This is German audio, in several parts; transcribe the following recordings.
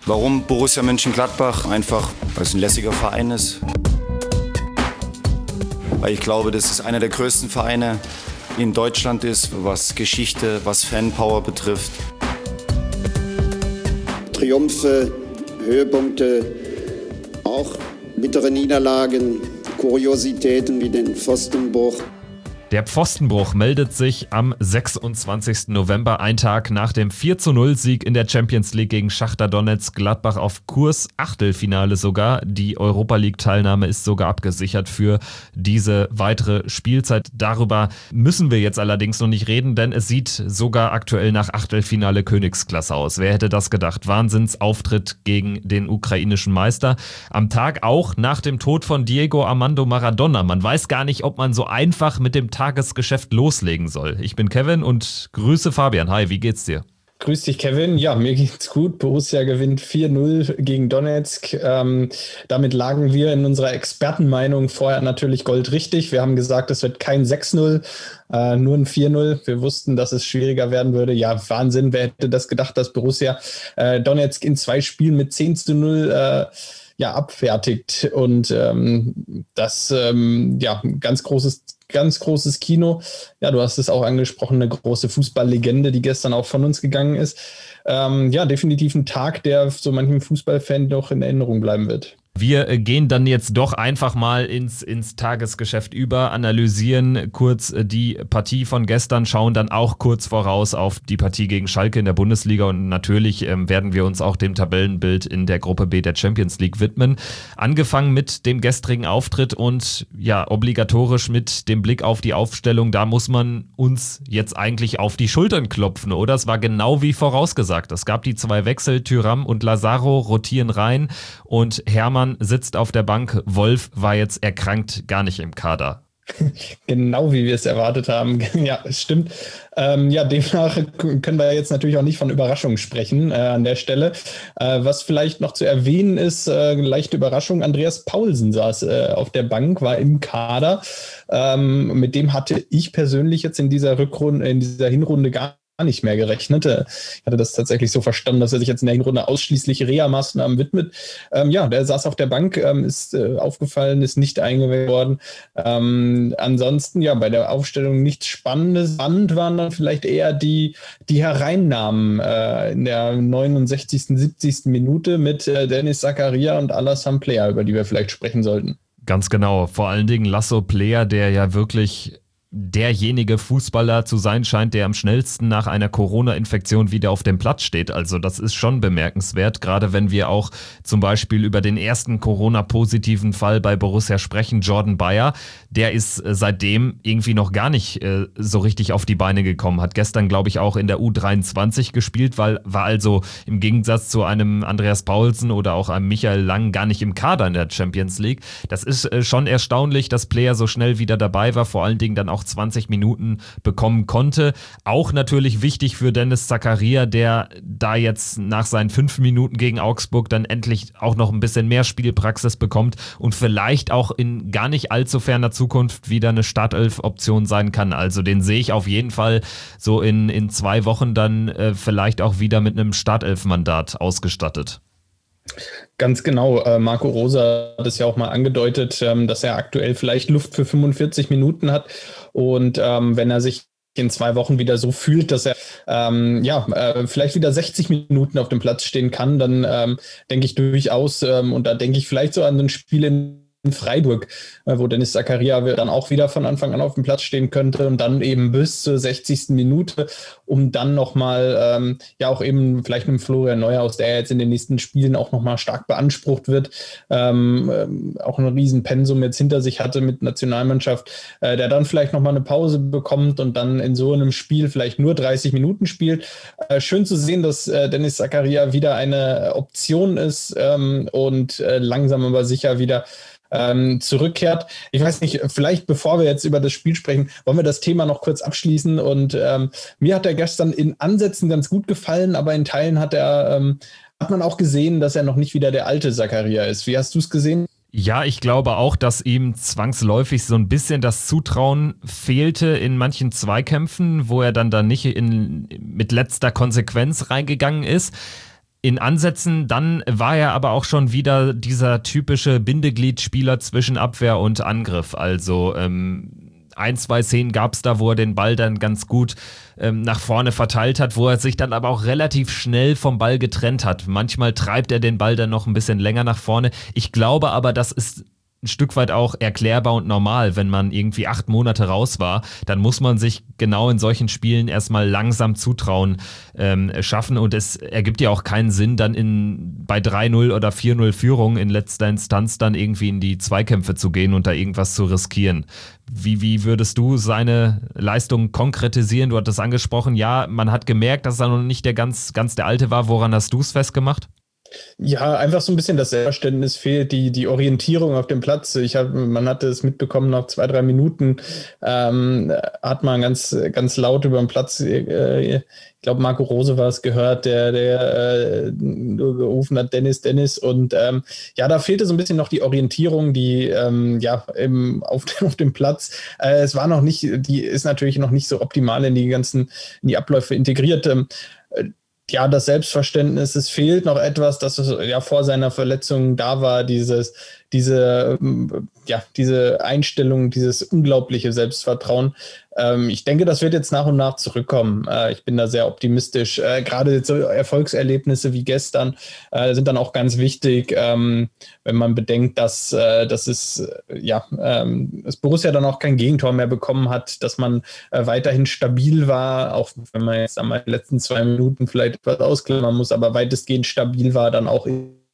Warum Borussia Mönchengladbach? Einfach, weil es ein lässiger Verein ist. Weil ich glaube, dass es einer der größten Vereine in Deutschland ist, was Geschichte, was Fanpower betrifft. Triumphe, Höhepunkte, auch bittere Niederlagen, Kuriositäten wie den Pfostenbruch. Der Pfostenbruch meldet sich am 26. November, ein Tag nach dem 4:0-Sieg in der Champions League gegen Schachtar Donezk. Gladbach auf Kurs, Achtelfinale sogar. Die Europa-League-Teilnahme ist sogar abgesichert für diese weitere Spielzeit. Darüber müssen wir jetzt allerdings noch nicht reden, denn es sieht sogar aktuell nach Achtelfinale Königsklasse aus. Wer hätte das gedacht? Wahnsinnsauftritt gegen den ukrainischen Meister. Am Tag auch nach dem Tod von Diego Armando Maradona. Man weiß gar nicht, ob man so einfach mit dem Tagesgeschäft loslegen soll. Ich bin Kevin und grüße Fabian. Hi, wie geht's dir? Grüß dich, Kevin. Ja, mir geht's gut. Borussia gewinnt 4:0 gegen Donezk. Damit lagen wir in unserer Expertenmeinung vorher natürlich goldrichtig. Wir haben gesagt, es wird kein 6:0, nur ein 4:0. Wir wussten, dass es schwieriger werden würde. Ja, Wahnsinn. Wer hätte das gedacht, dass Borussia Donezk in 2 Spielen mit 10:0 abfertigt. Und das ganz großes Kino. Ja, du hast es auch angesprochen, eine große Fußballlegende, die gestern auch von uns gegangen ist. Definitiv ein Tag, der so manchem Fußballfan noch in Erinnerung bleiben wird. Wir gehen dann jetzt doch einfach mal ins Tagesgeschäft über, analysieren kurz die Partie von gestern, schauen dann auch kurz voraus auf die Partie gegen Schalke in der Bundesliga und natürlich werden wir uns auch dem Tabellenbild in der Gruppe B der Champions League widmen. Angefangen mit dem gestrigen Auftritt und ja, obligatorisch mit dem Blick auf die Aufstellung, da muss man uns jetzt eigentlich auf die Schultern klopfen, oder? Es war genau wie vorausgesagt. Es gab die 2 Wechsel, Thuram und Lazaro rotieren rein und Hermann sitzt auf der Bank. Wolf war jetzt erkrankt, gar nicht im Kader. Genau wie wir es erwartet haben. Ja, es stimmt. Demnach können wir jetzt natürlich auch nicht von Überraschung sprechen an der Stelle. Was vielleicht noch zu erwähnen ist, leichte Überraschung, Andreas Paulsen saß auf der Bank, war im Kader. Mit dem hatte ich persönlich jetzt in dieser Hinrunde gar nicht mehr gerechnet. Ich hatte das tatsächlich so verstanden, dass er sich jetzt in der Hinrunde ausschließlich Reha-Maßnahmen widmet. Der saß auf der Bank, ist aufgefallen, ist nicht eingewählt worden. Ansonsten, bei der Aufstellung nichts Spannendes. Spannend waren dann vielleicht eher die Hereinnahmen in der 69., 70. Minute mit Dennis Zakaria und Alassane Plea, über die wir vielleicht sprechen sollten. Ganz genau. Vor allen Dingen Lasso Plea, der ja wirklich derjenige Fußballer zu sein scheint, der am schnellsten nach einer Corona-Infektion wieder auf dem Platz steht. Also das ist schon bemerkenswert, gerade wenn wir auch zum Beispiel über den ersten Corona-positiven Fall bei Borussia sprechen, Jordan Bayer, der ist seitdem irgendwie noch gar nicht so richtig auf die Beine gekommen, hat gestern, glaube ich, auch in der U23 gespielt, war also im Gegensatz zu einem Andreas Paulsen oder auch einem Michael Lang gar nicht im Kader in der Champions League. Das ist schon erstaunlich, dass Player so schnell wieder dabei war, vor allen Dingen dann auch 20 Minuten bekommen konnte. Auch natürlich wichtig für Dennis Zakaria, der da jetzt nach seinen 5 Minuten gegen Augsburg dann endlich auch noch ein bisschen mehr Spielpraxis bekommt und vielleicht auch in gar nicht allzu ferner Zukunft wieder eine Startelf-Option sein kann. Also den sehe ich auf jeden Fall so in 2 Wochen dann vielleicht auch wieder mit einem Startelf-Mandat ausgestattet. Ganz genau. Marco Rosa hat es ja auch mal angedeutet, dass er aktuell vielleicht Luft für 45 Minuten hat. Und wenn er sich in 2 Wochen wieder so fühlt, dass er vielleicht wieder 60 Minuten auf dem Platz stehen kann, dann denke ich durchaus, und da denke ich vielleicht so an ein Spiel in Freiburg, wo Dennis Zakaria dann auch wieder von Anfang an auf dem Platz stehen könnte und dann eben bis zur 60. Minute, um dann nochmal, auch eben vielleicht mit Florian Neuhaus, der jetzt in den nächsten Spielen auch nochmal stark beansprucht wird, auch ein Riesenpensum jetzt hinter sich hatte mit Nationalmannschaft, der dann vielleicht nochmal eine Pause bekommt und dann in so einem Spiel vielleicht nur 30 Minuten spielt. Schön zu sehen, dass Dennis Zakaria wieder eine Option ist und langsam aber sicher wieder zurückkehrt. Ich weiß nicht, vielleicht bevor wir jetzt über das Spiel sprechen, wollen wir das Thema noch kurz abschließen und mir hat er gestern in Ansätzen ganz gut gefallen, aber in Teilen hat man auch gesehen, dass er noch nicht wieder der alte Zakaria ist. Wie hast du es gesehen? Ja, ich glaube auch, dass ihm zwangsläufig so ein bisschen das Zutrauen fehlte in manchen Zweikämpfen, wo er dann nicht mit letzter Konsequenz reingegangen ist. in Ansätzen, dann war er aber auch schon wieder dieser typische Bindegliedspieler zwischen Abwehr und Angriff. Also 1-2 Szenen gab es da, wo er den Ball dann ganz gut nach vorne verteilt hat, wo er sich dann aber auch relativ schnell vom Ball getrennt hat. Manchmal treibt er den Ball dann noch ein bisschen länger nach vorne. Ich glaube aber, das ist ein Stück weit auch erklärbar und normal. Wenn man irgendwie 8 Monate raus war, dann muss man sich genau in solchen Spielen erstmal langsam Zutrauen schaffen, und es ergibt ja auch keinen Sinn, dann bei 3-0 oder 4-0 Führung in letzter Instanz dann irgendwie in die Zweikämpfe zu gehen und da irgendwas zu riskieren. Wie würdest du seine Leistung konkretisieren? Du hattest angesprochen, ja, man hat gemerkt, dass er noch nicht der ganz der Alte war. Woran hast du es festgemacht? Ja, einfach so ein bisschen das Selbstverständnis fehlt, die Orientierung auf dem Platz. Man hatte es mitbekommen, nach 2-3 Minuten hat man ganz laut über den Platz, ich glaube Marco Rose war es, gehört, der gerufen hat, Dennis. Und da fehlte so ein bisschen noch die Orientierung, die auf dem Platz. Es war noch nicht, die ist natürlich noch nicht so optimal in die Abläufe integriert. Das Selbstverständnis, es fehlt noch etwas, das ja vor seiner Verletzung da war, diese Einstellung, dieses unglaubliche Selbstvertrauen. Ich denke, das wird jetzt nach und nach zurückkommen. Ich bin da sehr optimistisch. Gerade so Erfolgserlebnisse wie gestern sind dann auch ganz wichtig, wenn man bedenkt, dass Borussia dann auch kein Gegentor mehr bekommen hat, dass man weiterhin stabil war, auch wenn man jetzt an den letzten 2 Minuten vielleicht etwas ausklammern muss, aber weitestgehend stabil war dann auch.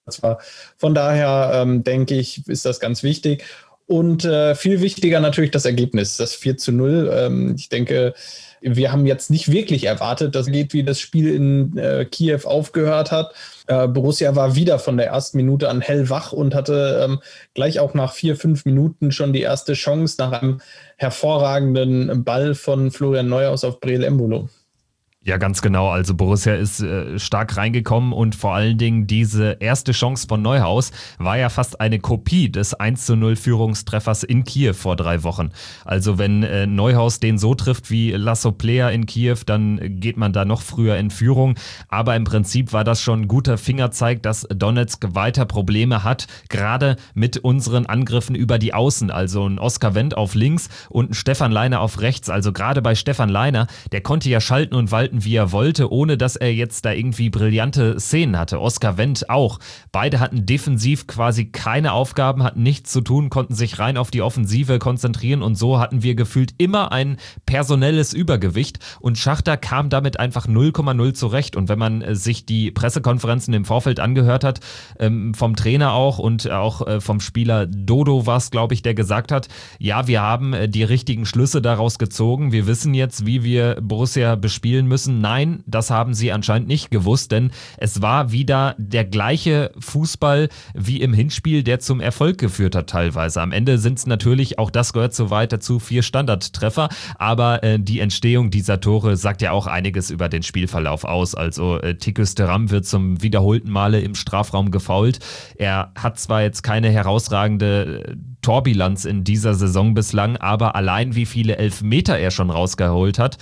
Von daher denke ich, ist das ganz wichtig. Und viel wichtiger natürlich das Ergebnis, das 4-0. Ich denke, wir haben jetzt nicht wirklich erwartet, dass es geht, wie das Spiel in Kiew aufgehört hat. Borussia war wieder von der ersten Minute an hellwach und hatte gleich auch nach 4-5 Minuten schon die erste Chance nach einem hervorragenden Ball von Florian Neuhaus auf Breel Embolo. Ja, ganz genau. Also Borussia ist stark reingekommen, und vor allen Dingen diese erste Chance von Neuhaus war ja fast eine Kopie des 1-0 Führungstreffers in Kiew vor 3 Wochen. Also wenn Neuhaus den so trifft wie Laszlo Plea in Kiew, dann geht man da noch früher in Führung. Aber im Prinzip war das schon ein guter Fingerzeig, dass Donetsk weiter Probleme hat, gerade mit unseren Angriffen über die Außen. Also ein Oskar Wendt auf links und ein Stefan Leiner auf rechts. Also gerade bei Stefan Leiner, der konnte ja schalten und walten, wie er wollte, ohne dass er jetzt da irgendwie brillante Szenen hatte. Oskar Wendt auch. Beide hatten defensiv quasi keine Aufgaben, hatten nichts zu tun, konnten sich rein auf die Offensive konzentrieren, und so hatten wir gefühlt immer ein personelles Übergewicht, und Schachtar kam damit einfach 0,0 zurecht. Und wenn man sich die Pressekonferenzen im Vorfeld angehört hat, vom Trainer auch und auch vom Spieler Dodo war es, glaube ich, der gesagt hat, ja, wir haben die richtigen Schlüsse daraus gezogen, wir wissen jetzt, wie wir Borussia bespielen müssen. Nein, das haben sie anscheinend nicht gewusst, denn es war wieder der gleiche Fußball wie im Hinspiel, der zum Erfolg geführt hat teilweise. Am Ende sind es natürlich, auch das gehört so weit dazu, 4 Standardtreffer, aber die Entstehung dieser Tore sagt ja auch einiges über den Spielverlauf aus. Also Tikus Thuram wird zum wiederholten Male im Strafraum gefoult. Er hat zwar jetzt keine herausragende Torbilanz in dieser Saison bislang, aber allein wie viele Elfmeter er schon rausgeholt hat,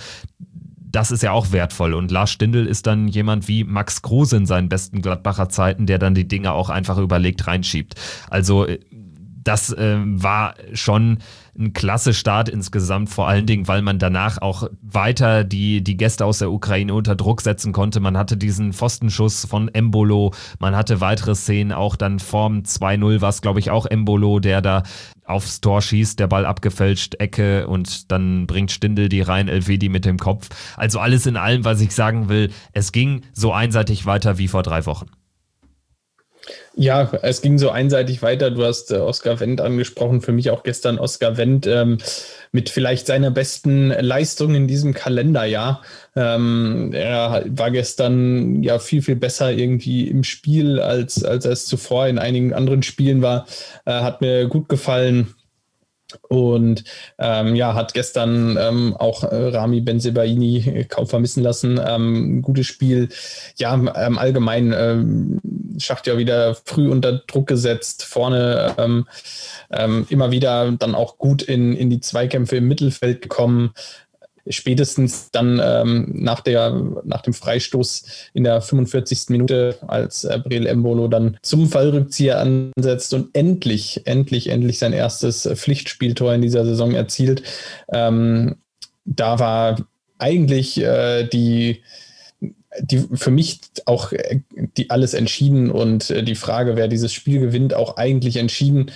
das ist ja auch wertvoll. Und Lars Stindl ist dann jemand wie Max Kruse in seinen besten Gladbacher Zeiten, der dann die Dinge auch einfach überlegt reinschiebt. Also das war schon ein klasse Start insgesamt, vor allen Dingen, weil man danach auch weiter die Gäste aus der Ukraine unter Druck setzen konnte. Man hatte diesen Pfostenschuss von Embolo, man hatte weitere Szenen, auch dann vorm 2-0 war es, glaube ich, auch Embolo, der da aufs Tor schießt, der Ball abgefälscht, Ecke, und dann bringt Stindl die rein, Elvedi mit dem Kopf. Also alles in allem, was ich sagen will, es ging so einseitig weiter wie vor 3 Wochen. Ja, es ging so einseitig weiter. Du hast Oskar Wendt angesprochen. Für mich auch gestern Oskar Wendt mit vielleicht seiner besten Leistung in diesem Kalenderjahr. Er war gestern ja viel, viel besser irgendwie im Spiel, als es zuvor in einigen anderen Spielen war. Hat mir gut gefallen. Und hat gestern auch Rami Bensebaini kaum vermissen lassen. Gutes Spiel. Ja, allgemein Schacht ja wieder früh unter Druck gesetzt, vorne immer wieder dann auch gut in die Zweikämpfe im Mittelfeld gekommen. spätestens dann nach dem Freistoß in der 45. Minute, als Breel Embolo dann zum Fallrückzieher ansetzt und endlich sein erstes Pflichtspieltor in dieser Saison erzielt. Da war eigentlich die für mich auch die alles entschieden und die Frage, wer dieses Spiel gewinnt, auch eigentlich entschieden.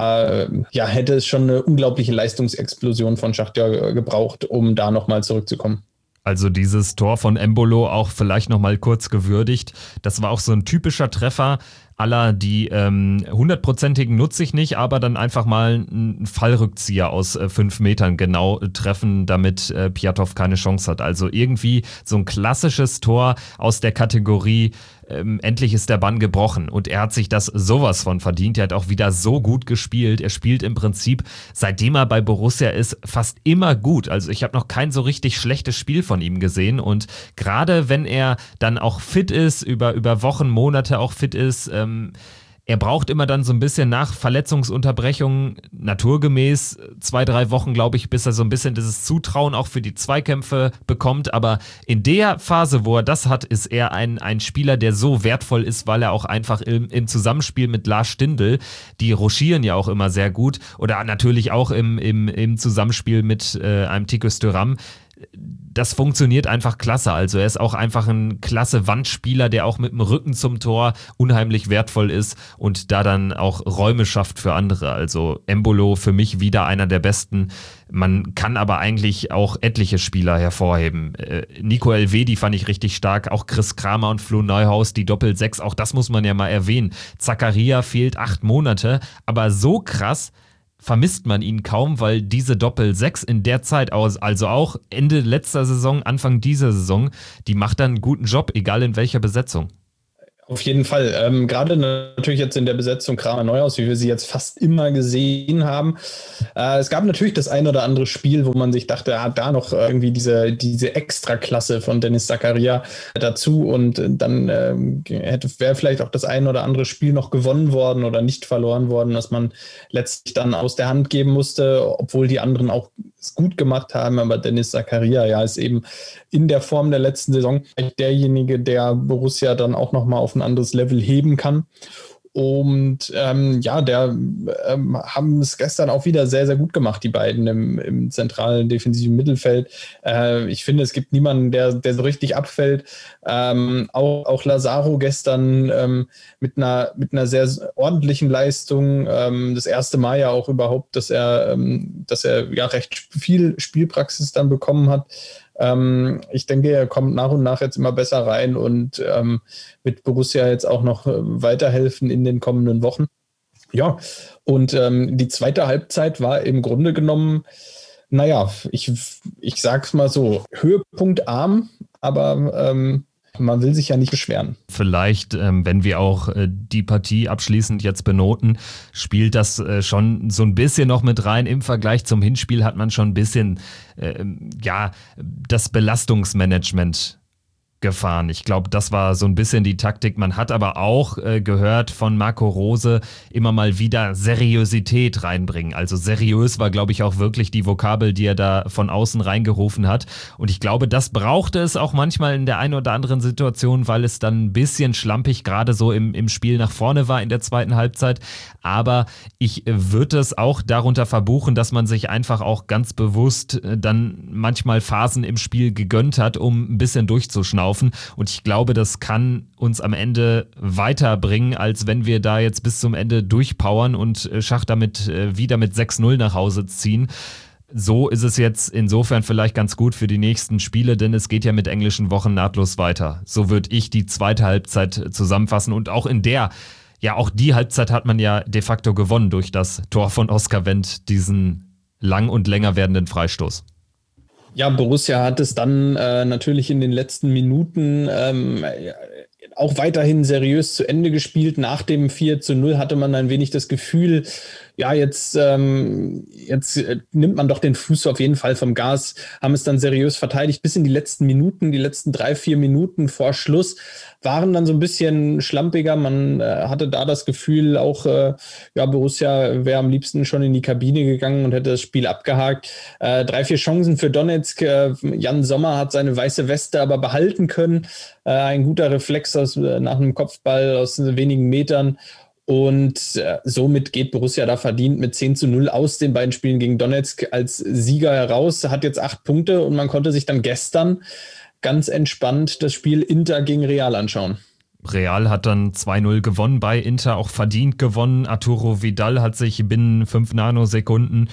Da hätte es schon eine unglaubliche Leistungsexplosion von Schachtar gebraucht, um da nochmal zurückzukommen. Also dieses Tor von Embolo auch vielleicht nochmal kurz gewürdigt. Das war auch so ein typischer Treffer aller die 100%igen nutze ich nicht, aber dann einfach mal einen Fallrückzieher aus 5 Metern genau treffen, damit Piatov keine Chance hat. Also irgendwie so ein klassisches Tor aus der Kategorie endlich ist der Bann gebrochen und er hat sich das sowas von verdient. Er hat auch wieder so gut gespielt. Er spielt im Prinzip, seitdem er bei Borussia ist, fast immer gut. Also ich habe noch kein so richtig schlechtes Spiel von ihm gesehen und gerade wenn er dann auch fit ist, über Wochen, Monate auch fit ist, er braucht immer dann so ein bisschen nach Verletzungsunterbrechungen, naturgemäß 2-3 Wochen, glaube ich, bis er so ein bisschen dieses Zutrauen auch für die Zweikämpfe bekommt. Aber in der Phase, wo er das hat, ist er ein Spieler, der so wertvoll ist, weil er auch einfach im Zusammenspiel mit Lars Stindl, die rochieren ja auch immer sehr gut, oder natürlich auch im Zusammenspiel mit einem Tikus Thuram, das funktioniert einfach klasse. Also er ist auch einfach ein klasse Wandspieler, der auch mit dem Rücken zum Tor unheimlich wertvoll ist und da dann auch Räume schafft für andere. Also Embolo für mich wieder einer der besten. Man kann aber eigentlich auch etliche Spieler hervorheben. Nico Elvedi fand ich richtig stark, auch Chris Kramer und Flo Neuhaus, die Doppel-6, auch das muss man ja mal erwähnen. Zakaria fehlt 8 Monate, aber so krass vermisst man ihn kaum, weil diese Doppel-6 in der Zeit, also auch Ende letzter Saison, Anfang dieser Saison, die macht dann einen guten Job, egal in welcher Besetzung. Auf jeden Fall. Gerade natürlich jetzt in der Besetzung Kramer Neuhaus, wie wir sie jetzt fast immer gesehen haben. Es gab natürlich das ein oder andere Spiel, wo man sich dachte, er hat da noch irgendwie diese Extraklasse von Dennis Zakaria dazu und dann wäre vielleicht auch das ein oder andere Spiel noch gewonnen worden oder nicht verloren worden, dass man letztlich dann aus der Hand geben musste, obwohl die anderen auch es gut gemacht haben, aber Dennis Zakaria ist eben in der Form der letzten Saison derjenige, der Borussia dann auch nochmal auf ein anderes Level heben kann. Und haben es gestern auch wieder sehr, sehr gut gemacht, die beiden im zentralen defensiven Mittelfeld. Ich finde, es gibt niemanden, der so richtig abfällt. Auch Lazaro gestern mit einer sehr ordentlichen Leistung. Das erste Mal ja auch überhaupt, dass er ja recht viel Spielpraxis dann bekommen hat. Ich denke, er kommt nach und nach jetzt immer besser rein und wird Borussia jetzt auch noch weiterhelfen in den kommenden Wochen. Ja, und die zweite Halbzeit war im Grunde genommen, naja, ich sag's mal so, höhepunktarm, aber man will sich ja nicht beschweren. Vielleicht, wenn wir auch die Partie abschließend jetzt benoten, spielt das schon so ein bisschen noch mit rein. Im Vergleich zum Hinspiel hat man schon ein bisschen das Belastungsmanagement gefahren. Ich glaube, das war so ein bisschen die Taktik. Man hat aber auch gehört von Marco Rose immer mal wieder Seriosität reinbringen. Also seriös war, glaube ich, auch wirklich die Vokabel, die er da von außen reingerufen hat. Und ich glaube, das brauchte es auch manchmal in der einen oder anderen Situation, weil es dann ein bisschen schlampig gerade so im Spiel nach vorne war in der zweiten Halbzeit. Aber ich würde es auch darunter verbuchen, dass man sich einfach auch ganz bewusst dann manchmal Phasen im Spiel gegönnt hat, um ein bisschen durchzuschnaufen. Und ich glaube, das kann uns am Ende weiterbringen, als wenn wir da jetzt bis zum Ende durchpowern und Schachtar wieder mit 6-0 nach Hause ziehen. So ist es jetzt insofern vielleicht ganz gut für die nächsten Spiele, denn es geht ja mit englischen Wochen nahtlos weiter. So würde ich die zweite Halbzeit zusammenfassen und auch auch die Halbzeit hat man ja de facto gewonnen durch das Tor von Oskar Wendt, diesen lang und länger werdenden Freistoß. Ja, Borussia hat es dann natürlich in den letzten Minuten auch weiterhin seriös zu Ende gespielt. Nach dem 4-0 hatte man ein wenig das Gefühl, ja, jetzt nimmt man doch den Fuß auf jeden Fall vom Gas, haben es dann seriös verteidigt. Bis in die letzten Minuten, die letzten 3-4 Minuten vor Schluss, waren dann so ein bisschen schlampiger. Man hatte da das Gefühl, auch Borussia wäre am liebsten schon in die Kabine gegangen und hätte das Spiel abgehakt. 3-4 Chancen für Donetsk. Jan Sommer hat seine weiße Weste aber behalten können. Ein guter Reflex nach einem Kopfball aus wenigen Metern. Und somit geht Borussia da verdient mit 10-0 aus den beiden Spielen gegen Donetsk als Sieger heraus, hat jetzt 8 Punkte und man konnte sich dann gestern ganz entspannt das Spiel Inter gegen Real anschauen. Real hat dann 2-0 gewonnen, bei Inter auch verdient gewonnen. Arturo Vidal hat sich binnen 5 Nanosekunden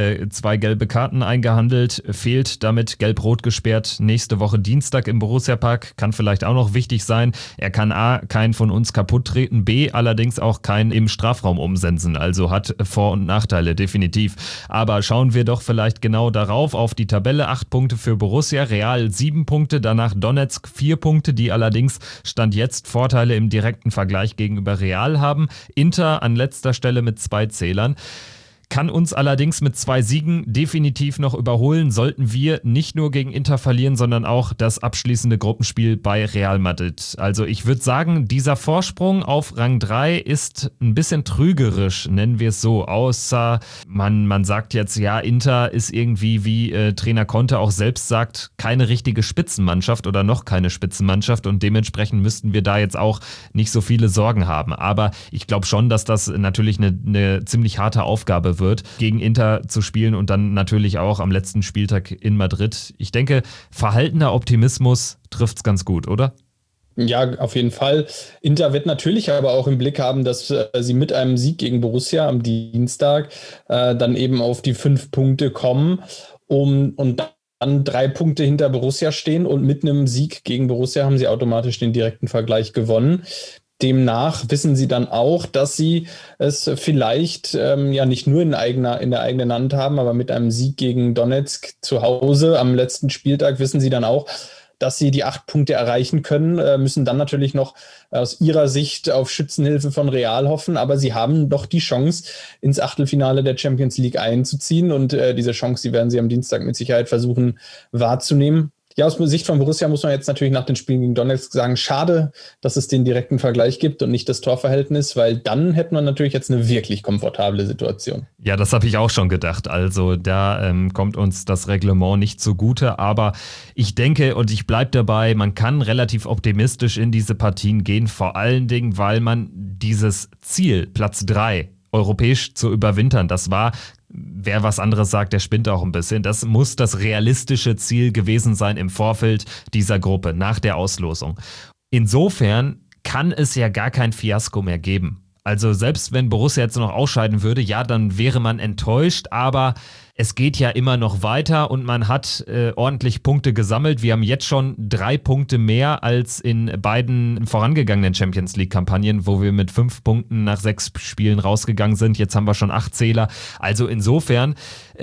2 gelbe Karten eingehandelt, fehlt damit gelb-rot gesperrt nächste Woche Dienstag im Borussia-Park. Kann vielleicht auch noch wichtig sein. Er kann A, keinen von uns kaputt treten, B, allerdings auch keinen im Strafraum umsensen. Also hat Vor- und Nachteile, definitiv. Aber schauen wir doch vielleicht genau darauf, auf die Tabelle. 8 Punkte für Borussia, Real 7 Punkte, danach Donetsk 4 Punkte, die allerdings Stand jetzt Vorteile im direkten Vergleich gegenüber Real haben. Inter an letzter Stelle mit 2 Zählern. Kann uns allerdings mit 2 Siegen definitiv noch überholen, sollten wir nicht nur gegen Inter verlieren, sondern auch das abschließende Gruppenspiel bei Real Madrid. Also ich würde sagen, dieser Vorsprung auf Rang 3 ist ein bisschen trügerisch, nennen wir es so, außer man sagt jetzt, ja, Inter ist irgendwie, wie Trainer Conte auch selbst sagt, keine richtige Spitzenmannschaft oder noch keine Spitzenmannschaft und dementsprechend müssten wir da jetzt auch nicht so viele Sorgen haben. Aber ich glaube schon, dass das natürlich eine ziemlich harte Aufgabe wird, gegen Inter zu spielen und dann natürlich auch am letzten Spieltag in Madrid. Ich denke, verhaltener Optimismus trifft es ganz gut, oder? Ja, auf jeden Fall. Inter wird natürlich aber auch im Blick haben, dass sie mit einem Sieg gegen Borussia am Dienstag dann eben auf die 5 Punkte kommen und dann 3 Punkte hinter Borussia stehen und mit einem Sieg gegen Borussia haben sie automatisch den direkten Vergleich gewonnen. Demnach wissen sie dann auch, dass sie es vielleicht nicht nur in der eigenen Hand haben, aber mit einem Sieg gegen Donetsk zu Hause am letzten Spieltag wissen sie dann auch, dass sie die 8 Punkte erreichen können, müssen dann natürlich noch aus ihrer Sicht auf Schützenhilfe von Real hoffen, aber sie haben doch die Chance, ins Achtelfinale der Champions League einzuziehen und diese Chance, die werden sie am Dienstag mit Sicherheit versuchen wahrzunehmen. Ja, aus Sicht von Borussia muss man jetzt natürlich nach den Spielen gegen Donetsk sagen, schade, dass es den direkten Vergleich gibt und nicht das Torverhältnis, weil dann hätte man natürlich jetzt eine wirklich komfortable Situation. Ja, das habe ich auch schon gedacht. Also da kommt uns das Reglement nicht zugute, aber ich denke und ich bleibe dabei, man kann relativ optimistisch in diese Partien gehen, vor allen Dingen, weil man dieses Ziel, Platz 3, europäisch zu überwintern, das war, wer was anderes sagt, der spinnt auch ein bisschen. Das muss das realistische Ziel gewesen sein im Vorfeld dieser Gruppe, nach der Auslosung. Insofern kann es ja gar kein Fiasko mehr geben. Also selbst wenn Borussia jetzt noch ausscheiden würde, ja, dann wäre man enttäuscht, aber es geht ja immer noch weiter und man hat ordentlich Punkte gesammelt. Wir haben jetzt schon 3 Punkte mehr als in beiden vorangegangenen Champions-League-Kampagnen, wo wir mit 5 Punkten nach 6 Spielen rausgegangen sind. Jetzt haben wir schon 8 Zähler. Also insofern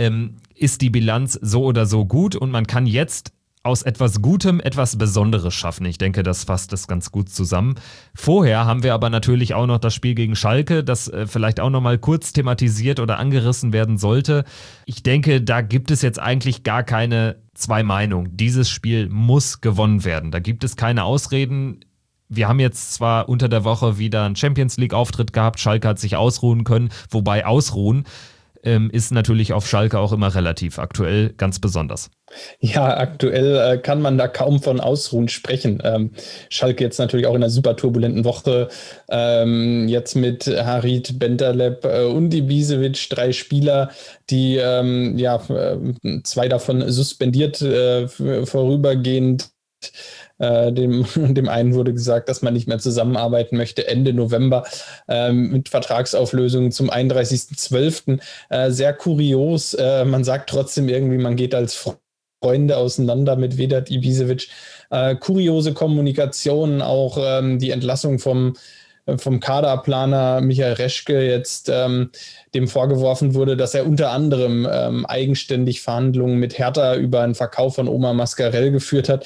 ist die Bilanz so oder so gut und man kann jetzt aus etwas Gutem etwas Besonderes schaffen. Ich denke, das fasst das ganz gut zusammen. Vorher haben wir aber natürlich auch noch das Spiel gegen Schalke, das vielleicht auch noch mal kurz thematisiert oder angerissen werden sollte. Ich denke, da gibt es jetzt eigentlich gar keine 2 Meinungen. Dieses Spiel muss gewonnen werden. Da gibt es keine Ausreden. Wir haben jetzt zwar unter der Woche wieder einen Champions-League-Auftritt gehabt, Schalke hat sich ausruhen können, wobei ausruhen ist natürlich auf Schalke auch immer relativ, aktuell ganz besonders. Ja, aktuell kann man da kaum von Ausruhen sprechen. Schalke jetzt natürlich auch in einer super turbulenten Woche, jetzt mit Harit, Bentaleb und Ibisevic, 3 Spieler, die 2 davon suspendiert vorübergehend. Dem einen wurde gesagt, dass man nicht mehr zusammenarbeiten möchte, Ende November mit Vertragsauflösungen zum 31.12. Sehr kurios. Man sagt trotzdem irgendwie, man geht als Freunde auseinander mit Vedat Ibisevic. Kuriose Kommunikation, auch die Entlassung vom Kaderplaner Michael Reschke jetzt dem vorgeworfen wurde, dass er unter anderem eigenständig Verhandlungen mit Hertha über einen Verkauf von Omar Mascarell geführt hat,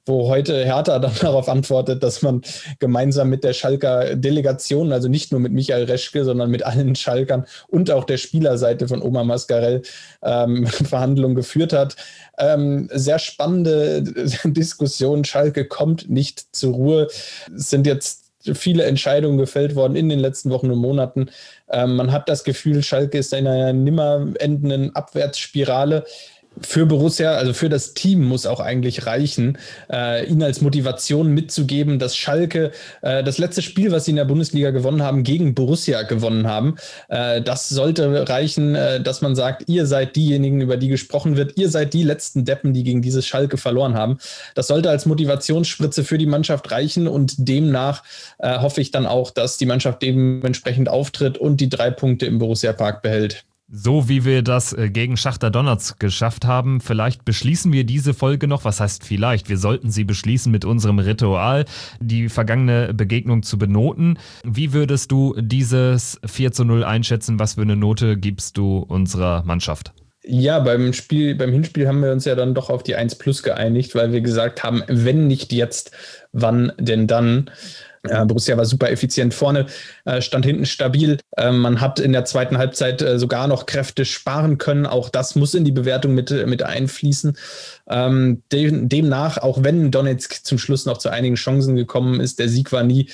wo heute Hertha dann darauf antwortet, dass man gemeinsam mit der Schalker Delegation, also nicht nur mit Michael Reschke, sondern mit allen Schalkern und auch der Spielerseite von Omar Mascarell Verhandlungen geführt hat. Sehr spannende Diskussion. Schalke kommt nicht zur Ruhe. Es sind jetzt viele Entscheidungen gefällt worden in den letzten Wochen und Monaten. Man hat das Gefühl, Schalke ist in einer nimmer endenden Abwärtsspirale. Für Borussia, also für das Team muss auch eigentlich reichen, ihnen als Motivation mitzugeben, dass Schalke das letzte Spiel, was sie in der Bundesliga gewonnen haben, gegen Borussia gewonnen haben. Das sollte reichen, dass man sagt, ihr seid diejenigen, über die gesprochen wird, ihr seid die letzten Deppen, die gegen dieses Schalke verloren haben. Das sollte als Motivationsspritze für die Mannschaft reichen und demnach hoffe ich dann auch, dass die Mannschaft dementsprechend auftritt und die 3 Punkte im Borussia-Park behält. So wie wir das gegen Schachtar Donezk geschafft haben, vielleicht beschließen wir diese Folge noch, was heißt vielleicht, wir sollten sie beschließen mit unserem Ritual, die vergangene Begegnung zu benoten. Wie würdest du dieses 4:0 einschätzen? Was für eine Note gibst du unserer Mannschaft? Ja, beim Hinspiel haben wir uns ja dann doch auf die 1+ geeinigt, weil wir gesagt haben, wenn nicht jetzt, wann denn dann? Borussia war super effizient vorne, stand hinten stabil. Man hat in der zweiten Halbzeit sogar noch Kräfte sparen können. Auch das muss in die Bewertung mit einfließen. Demnach, auch wenn Donezk zum Schluss noch zu einigen Chancen gekommen ist, der Sieg war nie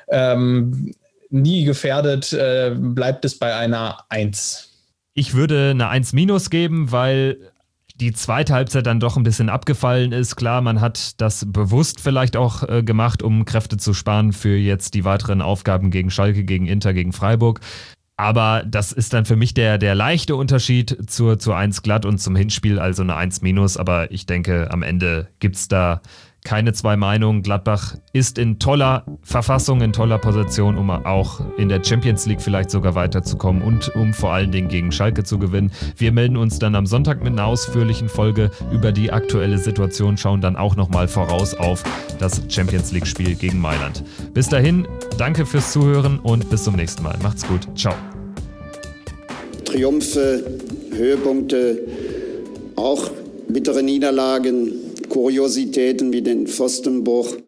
gefährdet, bleibt es bei einer 1. Ich würde eine 1- geben, weil die zweite Halbzeit dann doch ein bisschen abgefallen ist. Klar, man hat das bewusst vielleicht auch gemacht, um Kräfte zu sparen für jetzt die weiteren Aufgaben gegen Schalke, gegen Inter, gegen Freiburg. Aber das ist dann für mich der leichte Unterschied zur 1 glatt und zum Hinspiel, also eine 1-. Aber ich denke, am Ende gibt es da keine zwei Meinungen. Gladbach ist in toller Verfassung, in toller Position, um auch in der Champions League vielleicht sogar weiterzukommen und um vor allen Dingen gegen Schalke zu gewinnen. Wir melden uns dann am Sonntag mit einer ausführlichen Folge über die aktuelle Situation, schauen dann auch nochmal voraus auf das Champions League-Spiel gegen Mailand. Bis dahin, danke fürs Zuhören und bis zum nächsten Mal. Macht's gut. Ciao. Triumphe, Höhepunkte, auch bittere Niederlagen, Kuriositäten wie den Pfostenbruch.